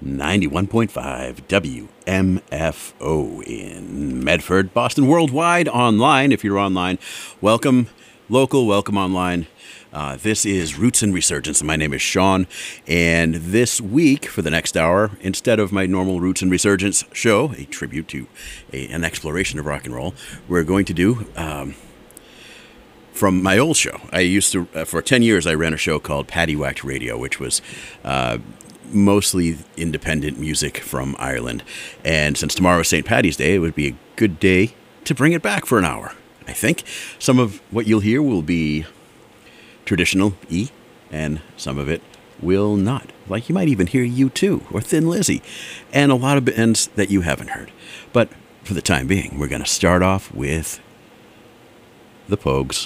91.5 WMFO in Medford, Boston, worldwide, online. If you're online, welcome, local, welcome online. This is Roots and Resurgence, and my name is Sean. And this week, for the next hour, instead of my normal Roots and Resurgence show, a tribute to an exploration of rock and roll, we're going to do from my old show. I used to, for 10 years, I ran a show called Paddywhacked Radio, which was mostly independent music from Ireland. And since tomorrow is St. Paddy's Day, it would be a good day to bring it back for an hour, I think. Some of what you'll hear will be traditional E, and some of it will not. Like you might even hear U2 or Thin Lizzy, and a lot of bands that you haven't heard. But for the time being, we're going to start off with the Pogues.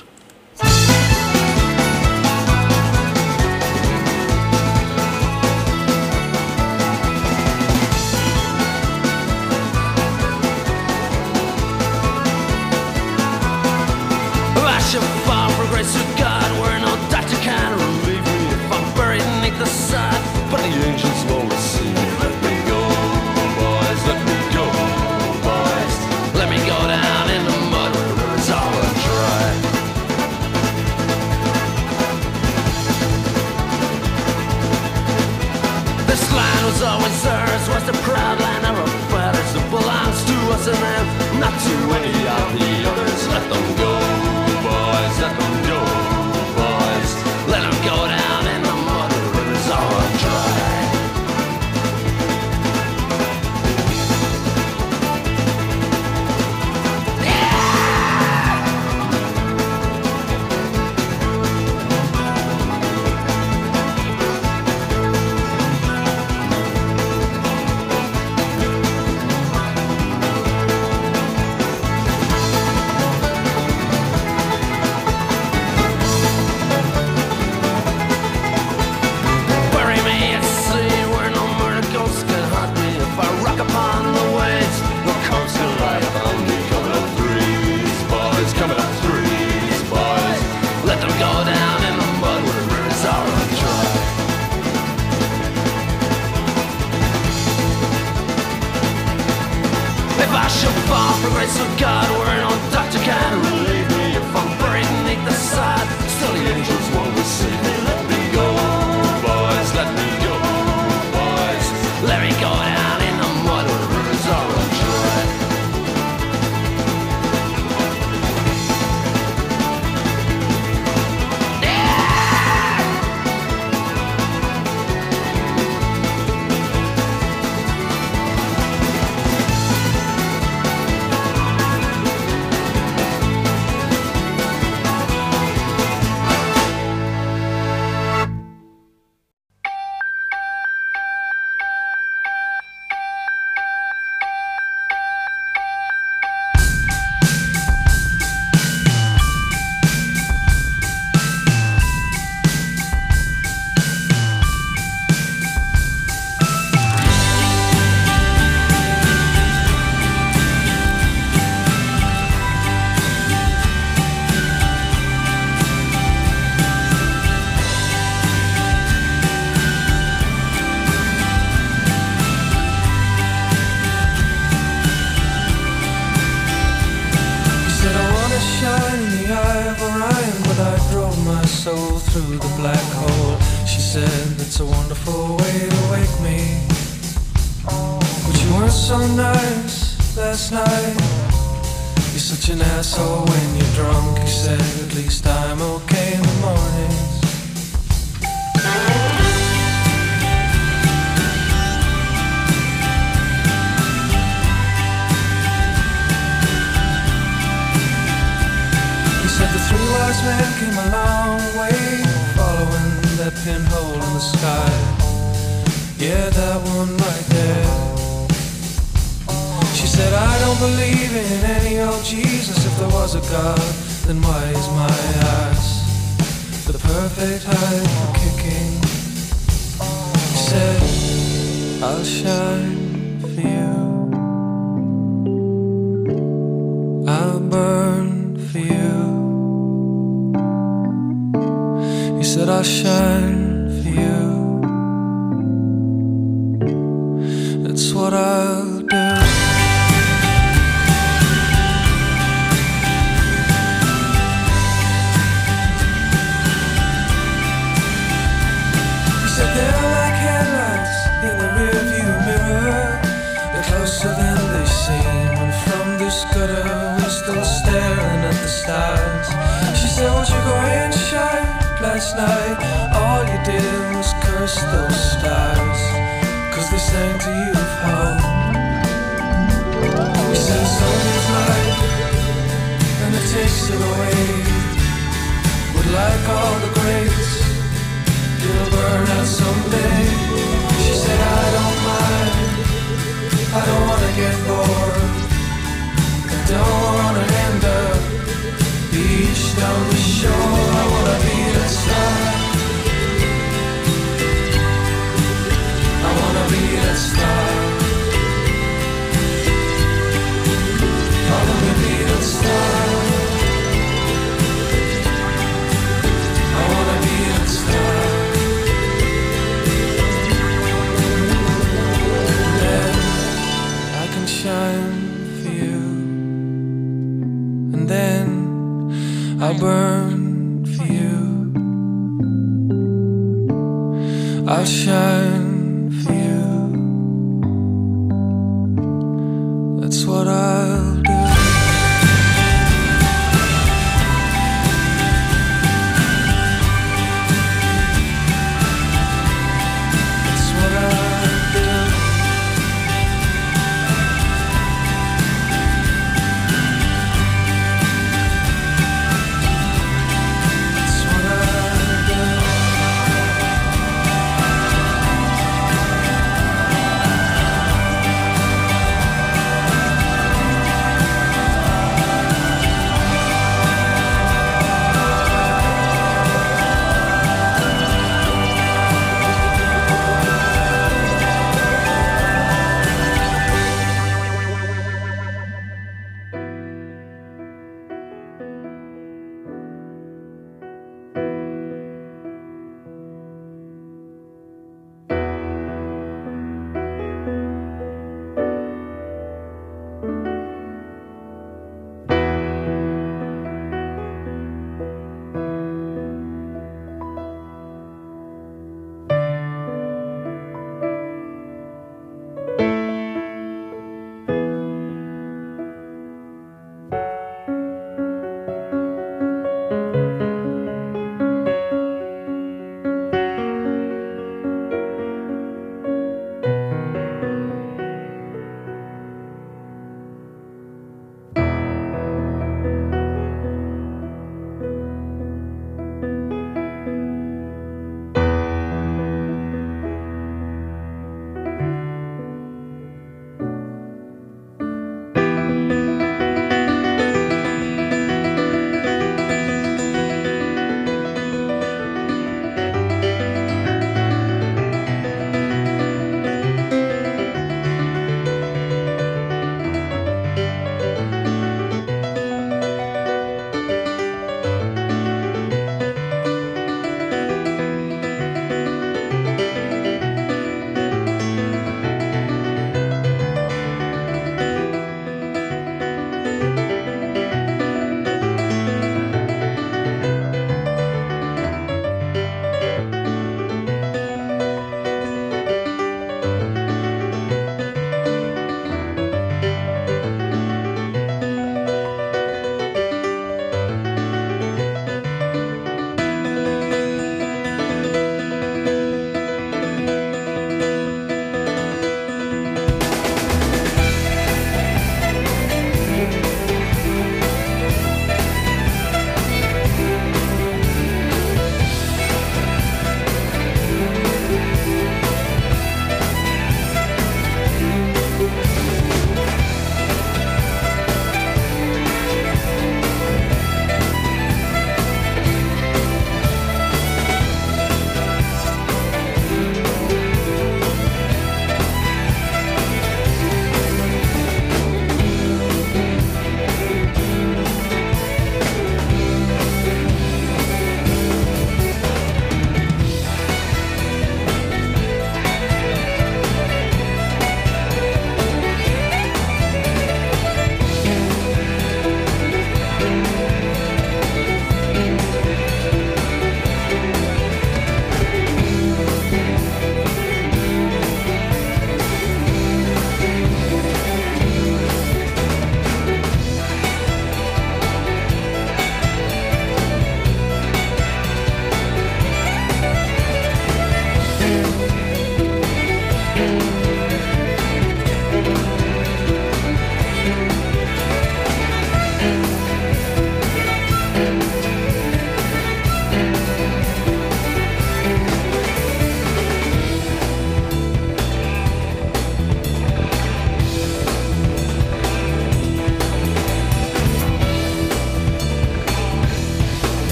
Always ours was the proud line of our fathers that belongs to us and them, not to any of the others. Let them go, boys, let them go, boys. Let them go down in the mud where it's all dry. For grace of God, where no doctor can relieve me. If I'm buried beneath the sod, still the angels won't receive me. Let me go, boys, let me go, boys. Let me go down in the mud where the rivers are all dry. what I'll do. He said they're like headlights in the rearview mirror. They're closer than they seem, and from this gutter we're still staring at the stars. She said, won't you go and shine? Last night all you did was curse those stars, 'cause they sang to you of home. We said sun is light and it takes it away, but like all the greats, it'll burn out someday. She said I don't mind, I don't wanna get bored, I don't wanna end up beach down the shore. I wanna be that star, I wanna be that star, I wanna be that star, I wanna be that star. Then I can shine for you, and then I'll burn for you. I'll shine for you. That's what I'll do. That's what I'll do. That's what I'll do.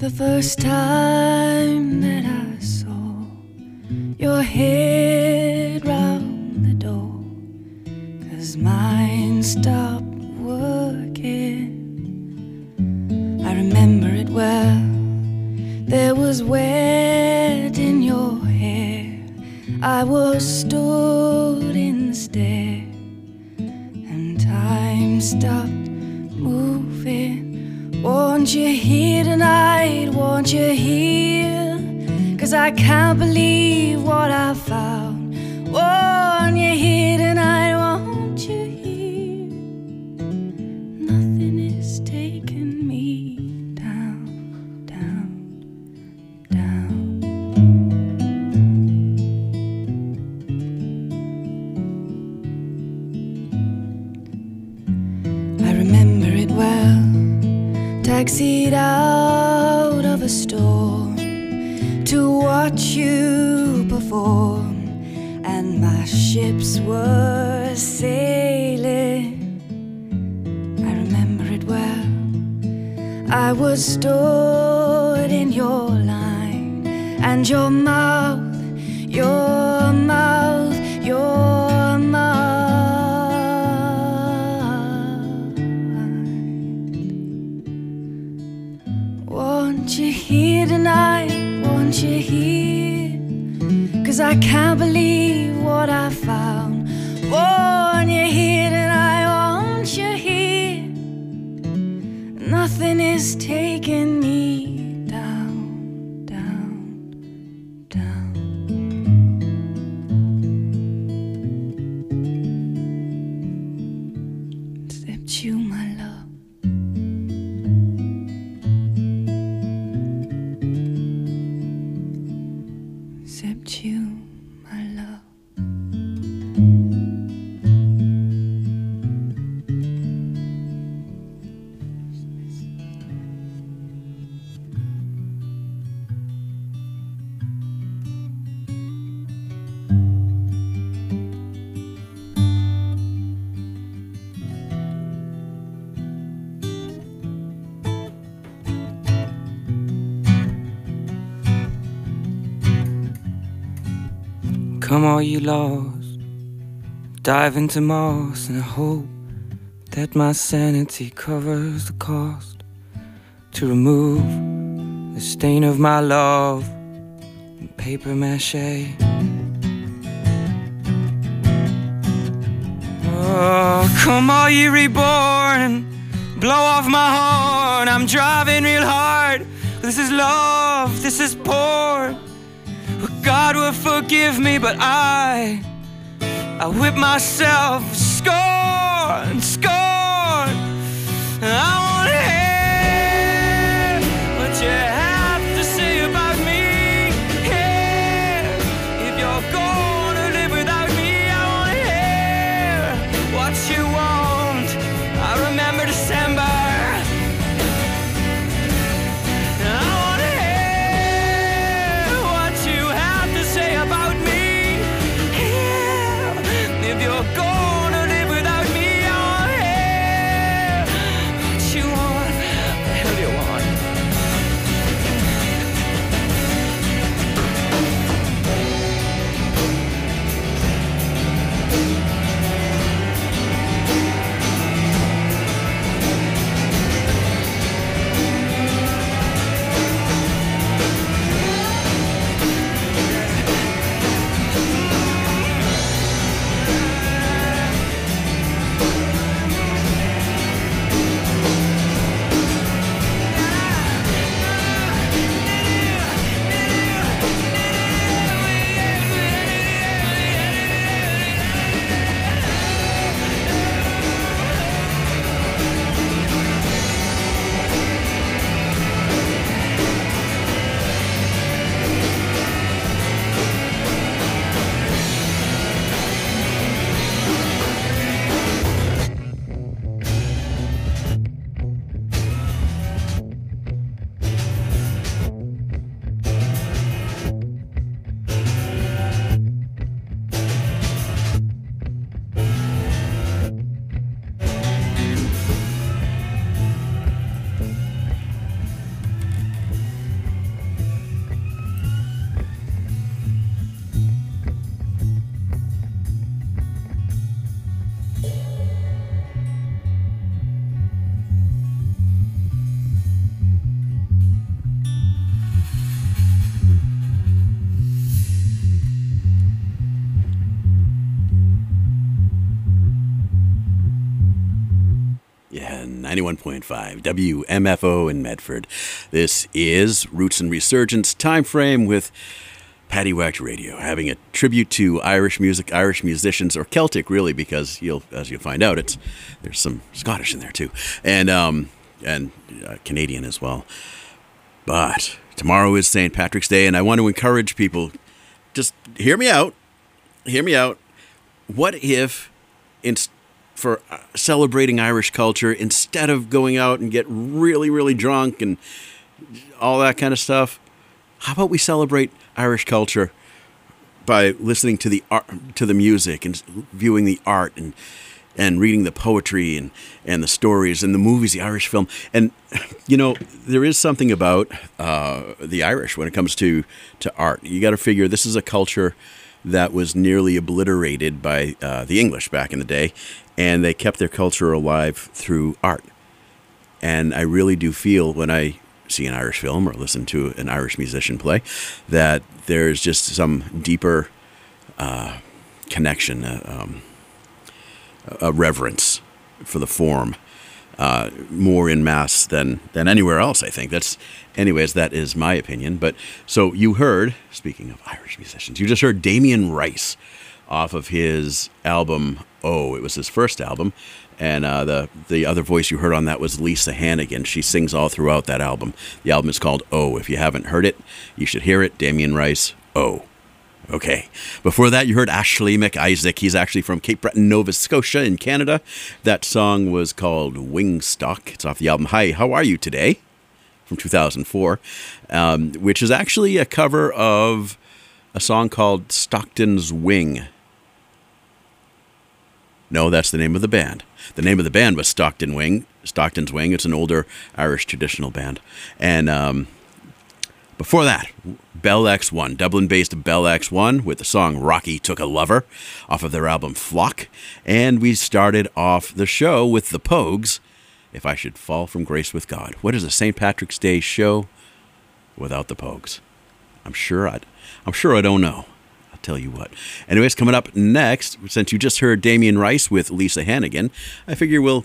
The first time that I saw your head round the door, 'cause mine stopped working. I remember it well. There was wet in your hair. I was stood in the stair, and time stopped moving. Won't you hear tonight? Won't you hear? 'Cause I can't believe what I found. Won't you hear tonight? Won't you hear? Nothing is taking me down, down, down. I remember it well. Taxied out of a storm to watch you perform, and my ships were sailing. I remember it well. I was stood in your line, and your mouth, your mouth, your mouth. Won't you hear tonight? Won't you hear? 'Cause I can't believe what I found. Won't you hear tonight? Won't you hear? Nothing is taking me down, down, down. Except you, my love. Except you, my love. Come all you lost, dive into moss, and I hope that my sanity covers the cost to remove the stain of my love in paper mache. Oh, come all you reborn and blow off my horn. I'm driving real hard. This is love, this is porn. God will forgive me, but I whip myself, scorn, scorn. I want to hear what you have to say about me. Yeah. If you're gonna live without me, I want to hear what you want. I remember December. Gonna live without me, oh yeah. But you 91.5 WMFO in Medford. This is Roots and Resurgence Time Frame with Paddywhacked Radio, having a tribute to Irish music, Irish musicians, or Celtic, really, because as you'll find out, there's some Scottish in there too, and Canadian as well. But tomorrow is St. Patrick's Day, and I want to encourage people, just hear me out. Hear me out. What if, for celebrating Irish culture, instead of going out and get really, really drunk and all that kind of stuff, how about we celebrate Irish culture by listening to the art, to the music, and viewing the art, and reading the poetry and the stories and the movies, the Irish film. And there is something about the Irish when it comes to art. You got to figure this is a culture that was nearly obliterated by the English back in the day, and they kept their culture alive through art. And I really do feel when I see an Irish film or listen to an Irish musician play that there's just some deeper connection, a reverence for the form, more in mass than anywhere else, I think. That is my opinion. But so you heard, speaking of Irish musicians, you just heard Damien Rice off of his album Oh. It was his first album, and the other voice you heard on that was Lisa Hannigan. She sings all throughout that album. The album is called Oh. If you haven't heard it, you should hear it. Damien Rice, Oh. Okay. Before that, you heard Ashley McIsaac. He's actually from Cape Breton, Nova Scotia in Canada. That song was called Wingstock. It's off the album Hi, How Are You Today? From 2004, which is actually a cover of a song called Stockton's Wing. No, that's the name of the band. The name of the band was Stockton's Wing. It's an older Irish traditional band. And before that, Bell X1, Dublin-based Bell X1 with the song Rocky Took a Lover off of their album Flock. And we started off the show with the Pogues, If I Should Fall from Grace with God. What is a St. Patrick's Day show without the Pogues? I'm sure I don't know. I'll tell you what. Anyways, coming up next, since you just heard Damien Rice with Lisa Hannigan, I figure we'll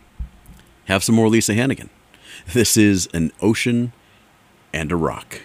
have some more Lisa Hannigan. This is An Ocean and a Rock.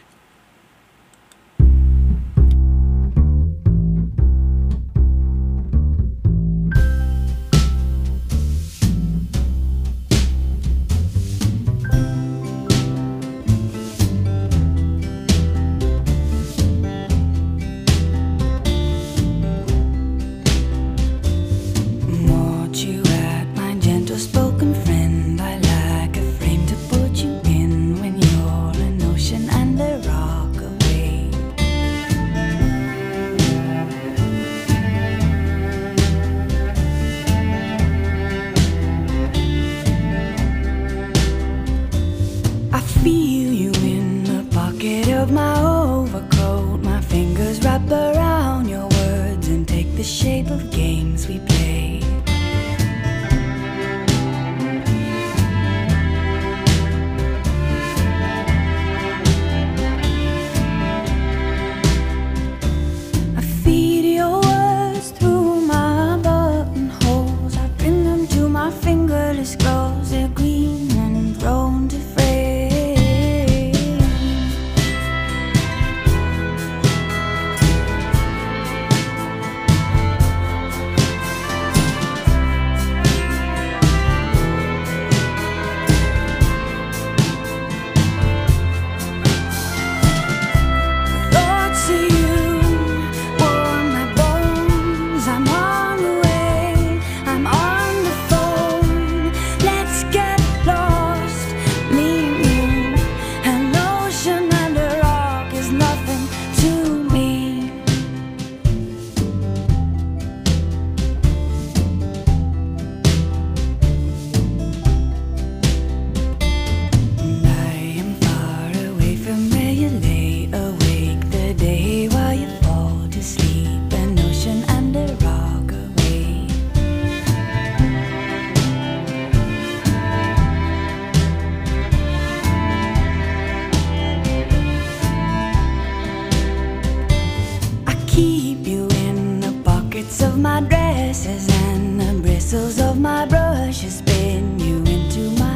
my dresses and the bristles of my brushes spin you into my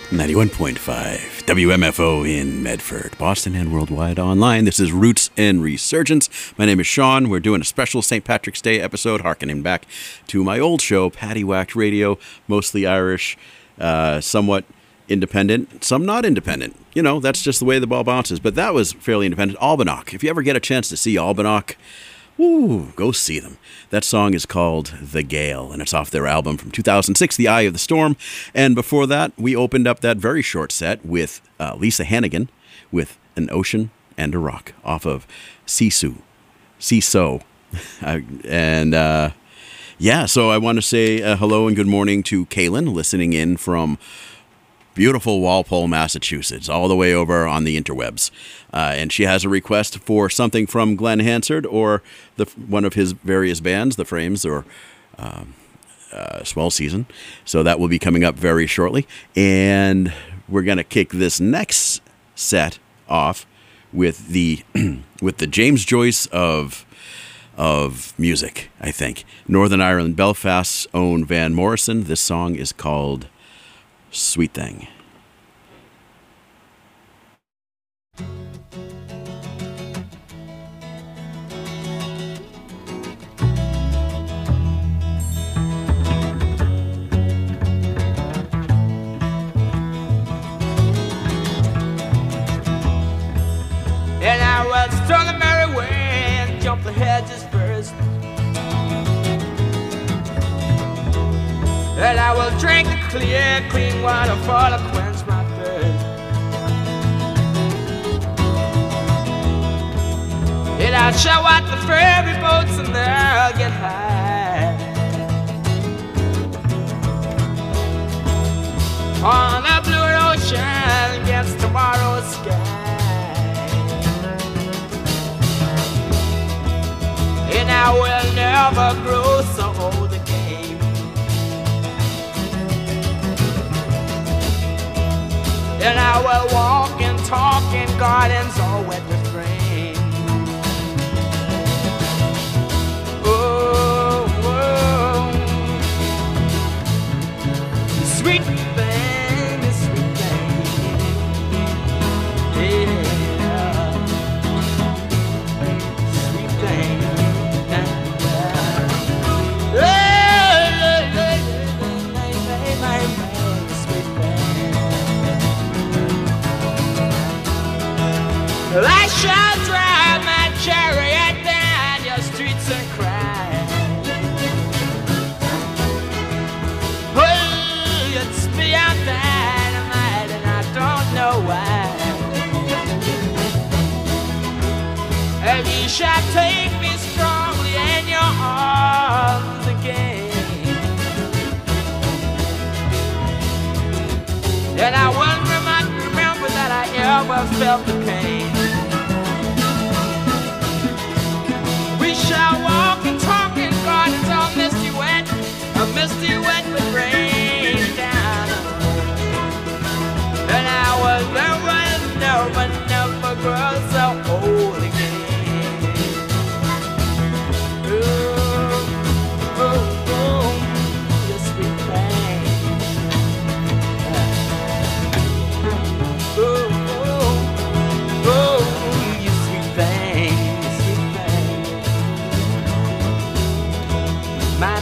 91.5 WMFO in Medford, Boston, and worldwide online. This is Roots and Resurgence. My name is Sean. We're doing a special St. Patrick's Day episode, harkening back to my old show, Paddywhacked Radio, mostly Irish, somewhat independent, some not independent. You know, that's just the way the ball bounces. But that was fairly independent. Albanoch. If you ever get a chance to see Albanoch, woo, go see them. That song is called The Gale, and it's off their album from 2006, The Eye of the Storm. And before that, we opened up that very short set with Lisa Hannigan with An Ocean and a Rock off of Sisu. Yeah, so I want to say hello and good morning to Kaylin, listening in from beautiful Walpole, Massachusetts, all the way over on the interwebs. And she has a request for something from Glenn Hansard or one of his various bands, The Frames or Swell Season. So that will be coming up very shortly. And we're going to kick this next set off with the James Joyce of music, I think. Northern Ireland, Belfast's own Van Morrison. This song is called Sweet Thing. And I will strung a merry way and jump the hedges first. And I will drink the clear, clean water for to quench my thirst. And I'll show out the ferry boats and they'll get high on the blue ocean against tomorrow's sky. And I will never grow so old again. And I will walk and talk in gardens all wet with rain. Oh, oh. Sweet thing, sweet thing. Yeah. Sweet thing. I shall drive my chariot down your streets and cry. Oh, it's beyond dynamite and I don't know why. And you shall take me strongly in your arms again. And I will remember that I ever felt the pain. We shall walk and talk in gardens all misty wet with rain down. And I will never grow so old again. Oh, oh, oh, you sweet thing. Oh, oh, oh, you sweet thing, sweet thing. My.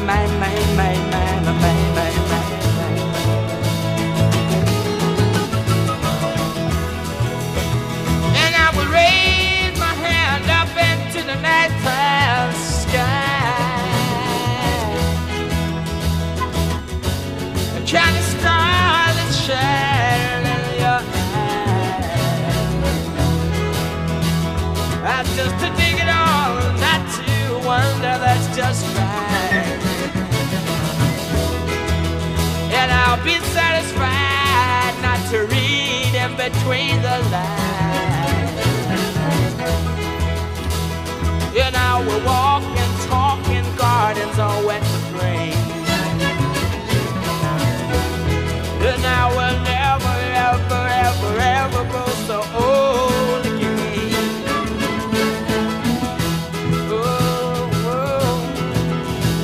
And I will raise my hand up into the nighttime sky. A Chinese star that shine in your eyes. Just to dig it all, not to wonder, that's just right. And I'll be satisfied not to read in between the lines. And I will walk and talk in gardens all wet with rain. And I will never, ever grow so old again. Oh, oh,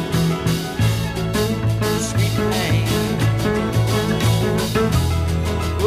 sweet thing.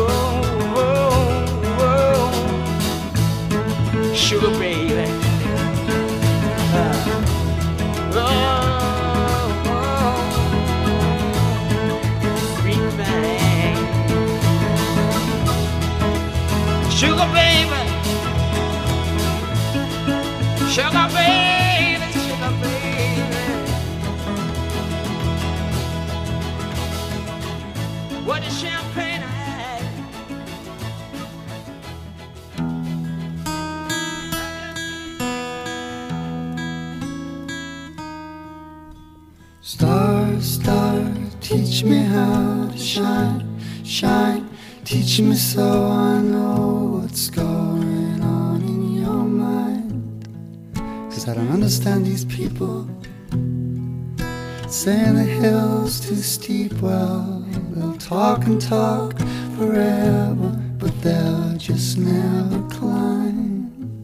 Star, star, teach me how to shine, shine. Teach me so I know what's going on in your mind. 'Cause I don't understand these people saying the hill's too steep. Well, they'll talk and talk forever, but they'll just never climb.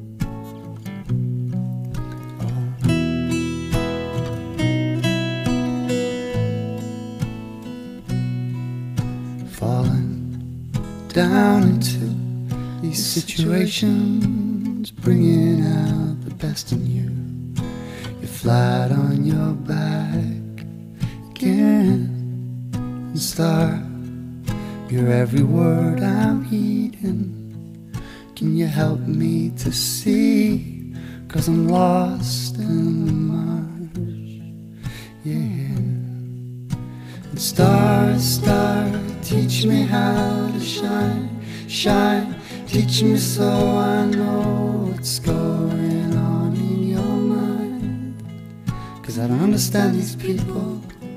Down into these situations, bringing out the best in you. You're flat on your back again, and star, you're every word I'm heeding. Can you help me to see? 'Cause I'm lost in the marsh, yeah. And star, star, teach me how to shine, shine. Teach me so I know what's going on in your mind. 'Cause I don't understand these people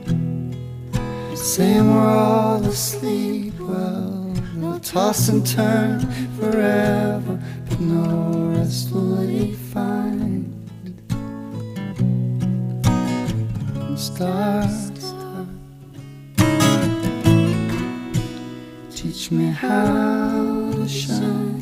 saying we're all asleep. Well, they'll toss and turn forever, but no rest will they find. And star, star, teach me how to shine.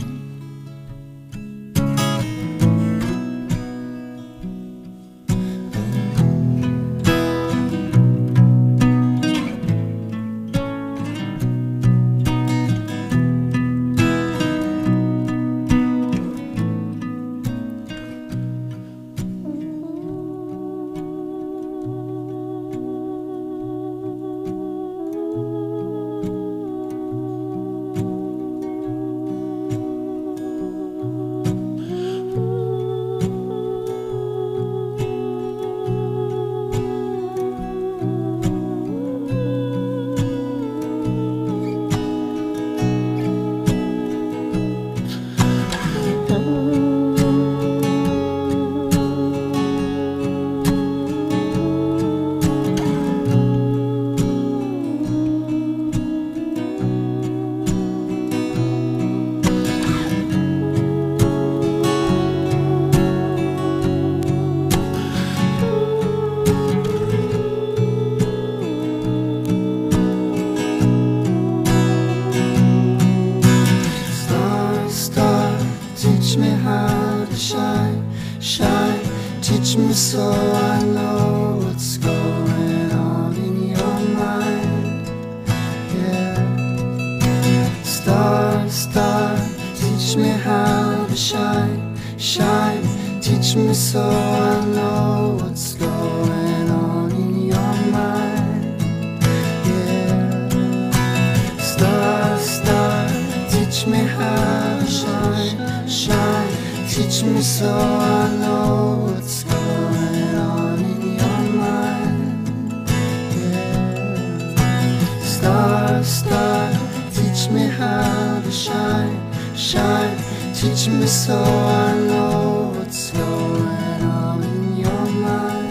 So I know what's going on in your mind, yeah. Star, star, teach me how to shine, shine. Teach me so I know what's going on in your mind, yeah. Star, star, teach me how to shine, shine. Teach me so I know what's going on in your mind, yeah. Star, star, teach me how to shine, shine. Teach me so I know what's going on in your mind.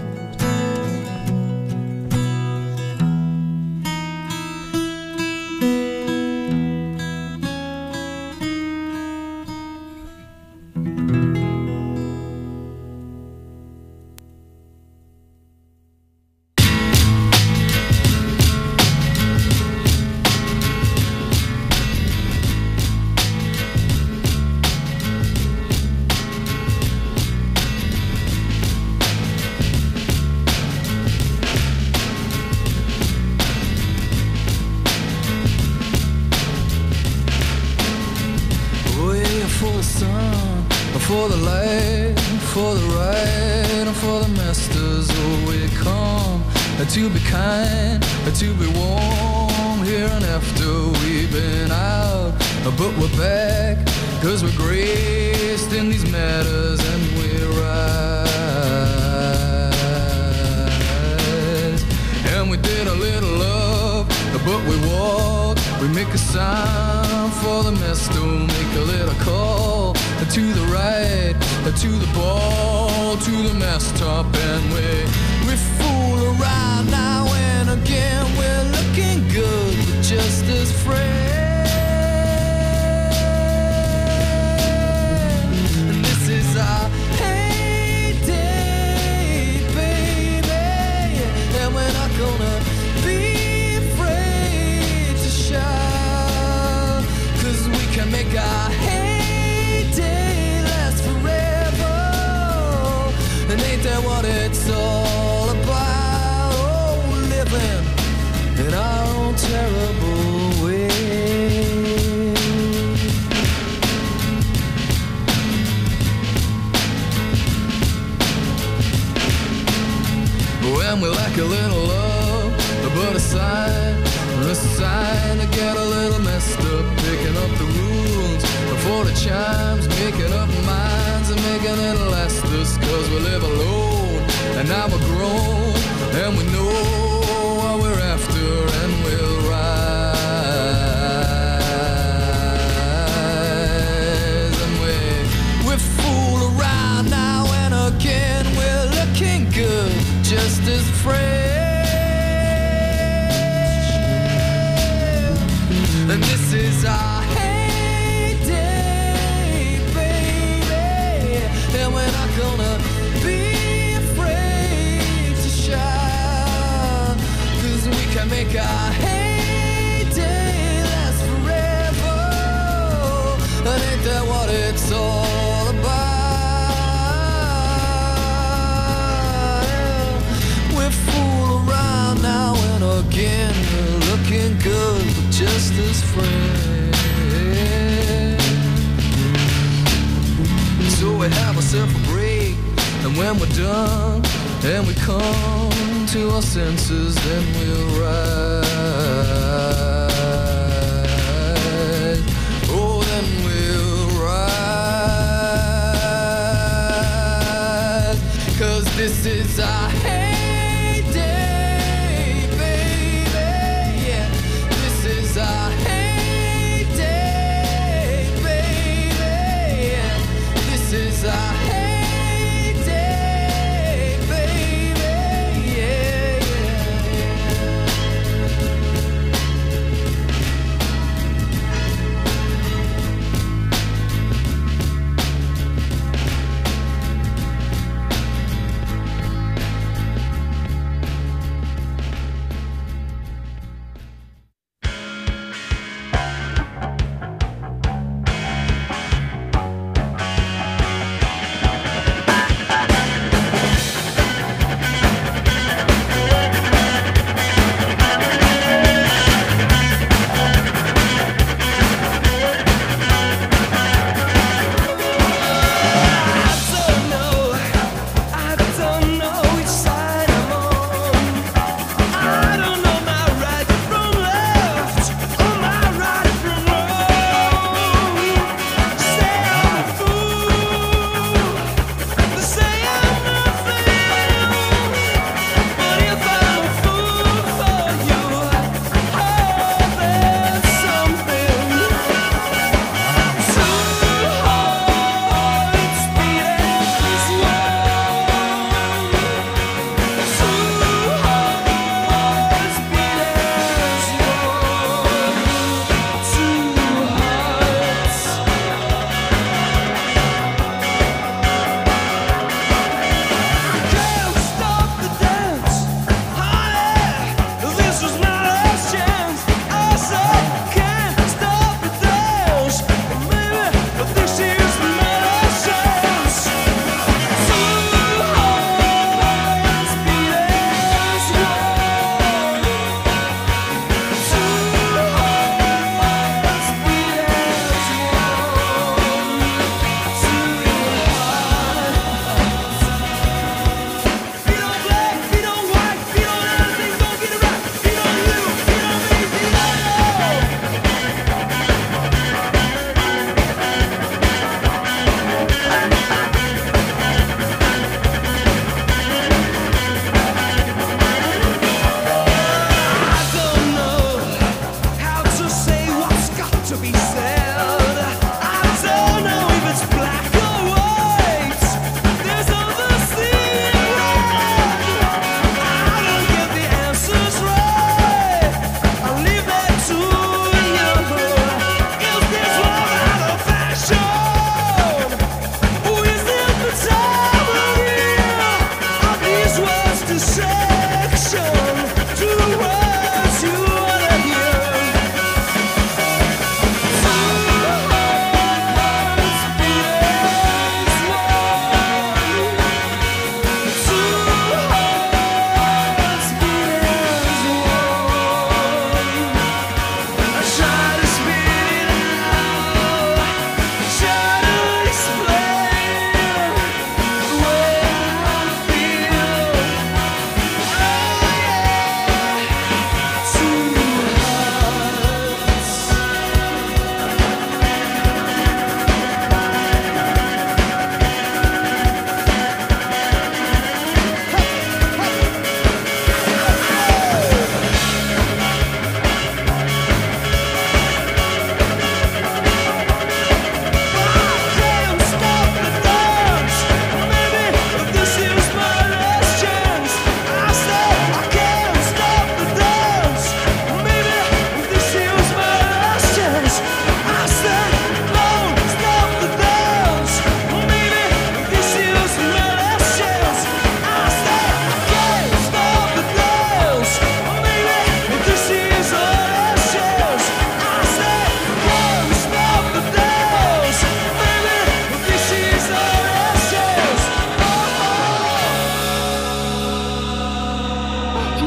For the light, for the right, and for the masters, oh, we come to be kind, to be warm here and after we've been out, but we're back, 'cause we're graced in these matters and we rise. And we did a little love, but we walk, we make a sign for the master, make a little call to the right, to the ball, to the mast top, and we fool around. around now and again. We're looking good, but just as friends. And this is our heyday, baby. And we're not gonna be afraid to shout, 'cause we can make our heyday last forever. And ain't that what it's all about? Oh, living in our own terrible way. When we lack a little love, but a sign to get a little messed up, picking up the rules before the chimes, making up minds and making it last us, 'cause we live alone and now we're grown and we know what we're after and we'll rise. And we fool around now and again. We're looking good, just as friends. And this is our heyday, baby. And we're not gonna be afraid to shout, 'cause we can make our heyday last forever. And ain't that what it's all about? We fool around now and again. We're looking good, but just as friends. So we have ourselves a break, and when we're done and we come to our senses, then we'll rise. Oh, then we'll rise, 'cause this is our heyday, baby. Yeah, this is our heyday, baby. Yeah, this is our heyday, baby. Yeah,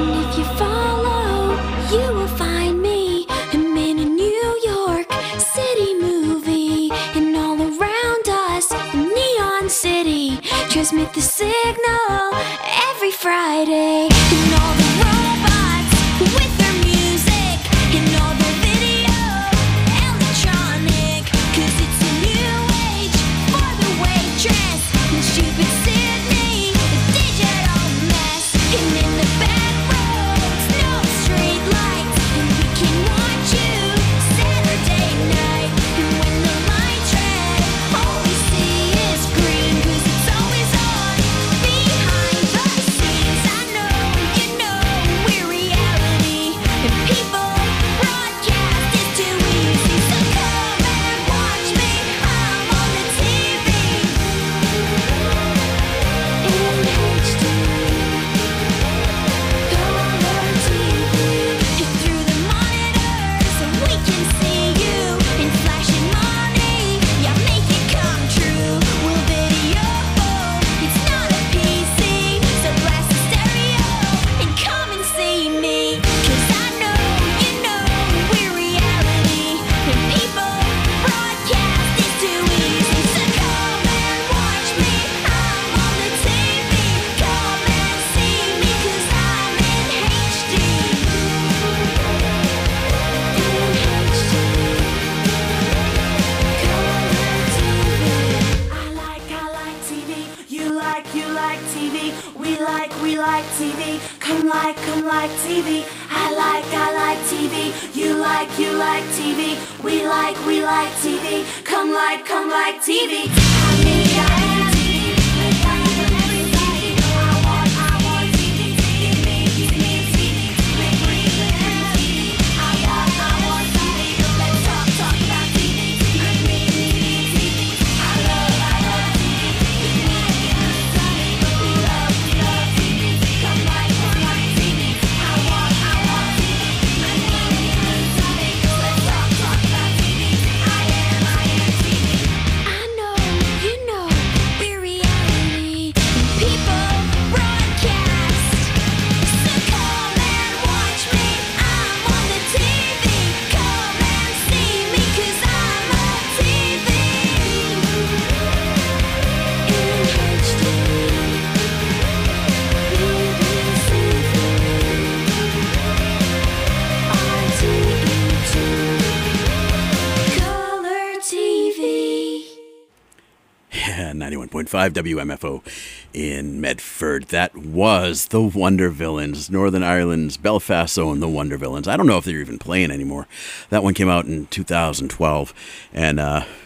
If you follow, you will find me. I'm in a New York City movie, and all around us, Neon City, transmit the signal every Friday. And all the robots with their music, and all their video electronic, 'cause it's a new age for the waitress and stupid Sydney, a digital mess. And in the back roads, no street lights, and we can watch you Saturday night. And when the lights red, all we see is green, 'cause it's always on behind the scenes. I know, you know, we're reality, and people broadcast is too easy. So come and watch me, I'm on the TV in HD. Color TV, and through the monitors we can see you in flashing money. Yeah, make it come true. We'll video, it's not a PC, so blast the stereo and come and see me. 'Cause I know, you know, we're reality, and people broadcast is too easy. So come and watch me, I'm on the TV. Come and see me, 'cause I'm in HD. I like TV. You like TV. We like TV. Come like TV. I like TV. You like TV. We like TV. Come like TV. I need TV. I want TV. Give me TV. Make TV. I want TV. Let's talk about TV. I need TV. I love TV. We love TV. Come like TV. I want TV. I need TV. Let's talk about TV. I am TV. I know, you know, we're reality, and people broadcast. So come and watch me, I'm on the TV. Come and see me, 'cause I'm on TV in HD. Color TV. Yeah, 91.5 WMFO in Medford. That was the Wonder Villains, Northern Ireland's Belfast own the Wonder Villains. I don't know if they're even playing anymore. That one came out in 2012, and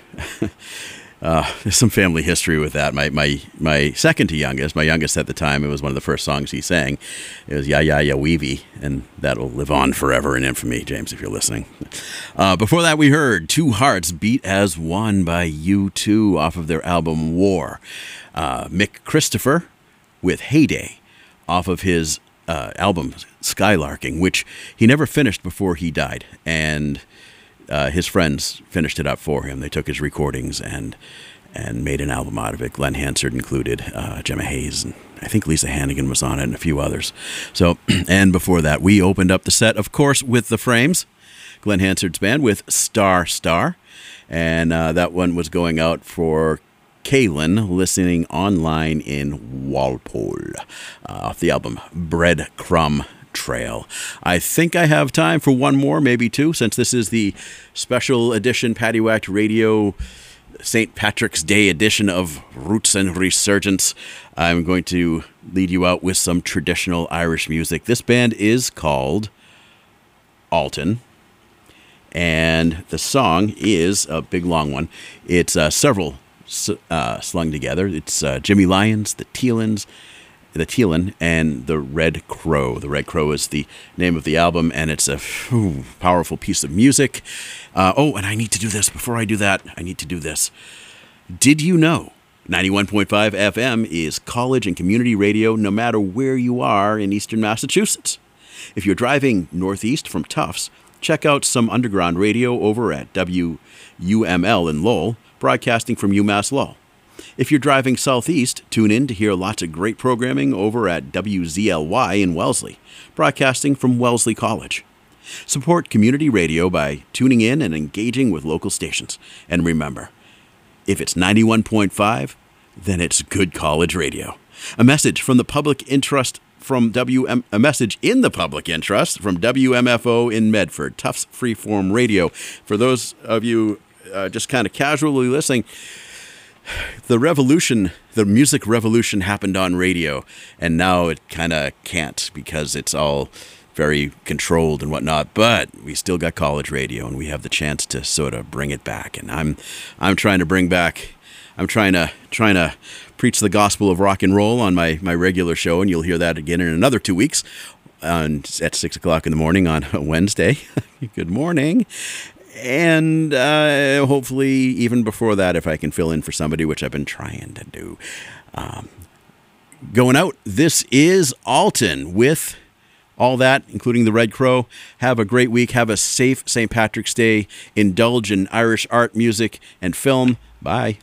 there's some family history with that. My second to youngest, my youngest at the time, it was one of the first songs he sang. It was Ya Ya Ya Weevy, and that'll live on forever in infamy, James, if you're listening. Before that, we heard Two Hearts Beat as One by U2 off of their album War. Mick Christopher with Heyday off of his album Skylarking, which he never finished before he died, and his friends finished it up for him. They took his recordings and made an album out of it. Glenn Hansard included, Gemma Hayes, and I think Lisa Hannigan was on it, and a few others. So, and before that, we opened up the set, of course, with The Frames, Glenn Hansard's band, with Star Star, and that one was going out for Kaylin, listening online in Walpole, off the album Breadcrumb Trail. I think I have time for one more, maybe two, since this is the special edition Paddywhacked Radio St. Patrick's Day edition of Roots and Resurgence. I'm going to lead you out with some traditional Irish music. This band is called Alton, and the song is a big long one. It's several slung together. It's Jimmy Lyons, the Teelin, and the Red Crow. The Red Crow is the name of the album, and it's a powerful piece of music. And I need to do this. Before I do that, I need to do this. Did you know 91.5 FM is college and community radio no matter where you are in eastern Massachusetts? If you're driving northeast from Tufts, check out some underground radio over at WUML in Lowell, broadcasting from UMass Lowell. If you're driving southeast, tune in to hear lots of great programming over at WZLY in Wellesley, broadcasting from Wellesley College. Support community radio by tuning in and engaging with local stations. And remember, if it's 91.5, then it's good college radio. A message from the public interest a message in the public interest from WMFO in Medford, Tufts Freeform Radio. For those of you just kind of casually listening, the music revolution happened on radio, and now it kind of can't because it's all very controlled and whatnot, but we still got college radio, and we have the chance to sort of bring it back. And I'm trying to preach the gospel of rock and roll on my regular show, and you'll hear that again in another 2 weeks at 6 o'clock in the morning on Wednesday. Good morning. And hopefully even before that, if I can fill in for somebody, which I've been trying to do. Going out, this is Alton with all that, including the Red Crow. Have a great week. Have a safe St. Patrick's Day. Indulge in Irish art, music, and film. Bye.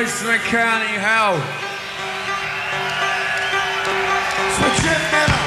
County hell. So we're tripping